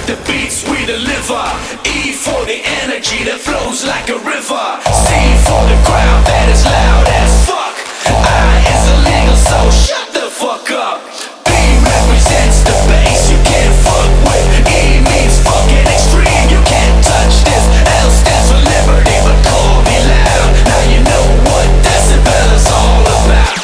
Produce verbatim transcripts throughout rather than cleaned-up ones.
the beats we deliver. E for the energy that flows like a river. C for the crowd that is loud as fuck. I is illegal, so shut the fuck up. B represents the bass you can't fuck with. E means fucking extreme, you can't touch this. L stands for liberty, but call me loud. Now you know what decibel is all about.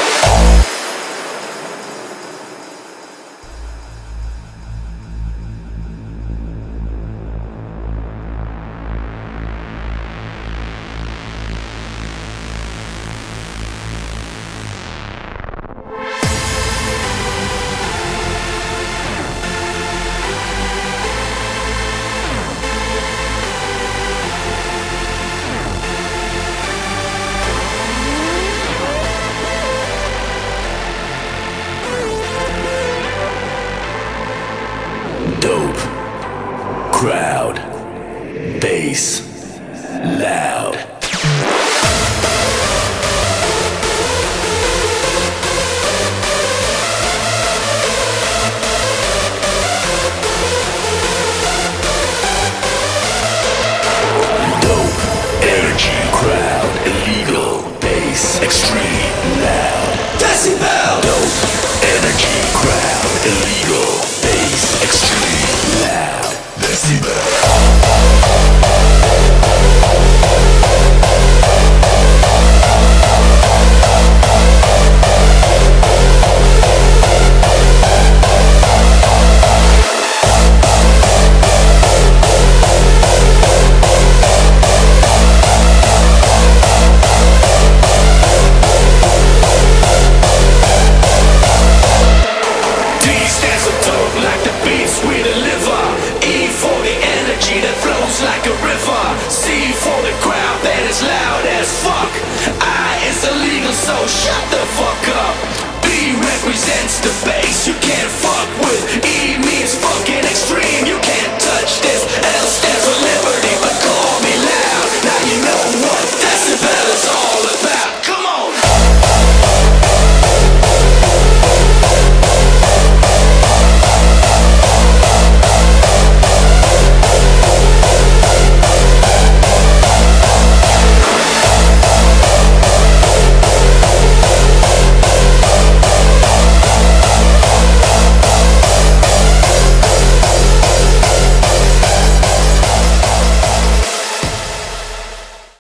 Dope, crowd, bass, loud. Dope, energy, crowd, illegal, bass, extreme, loud. Decibel. Dope, energy, crowd, illegal.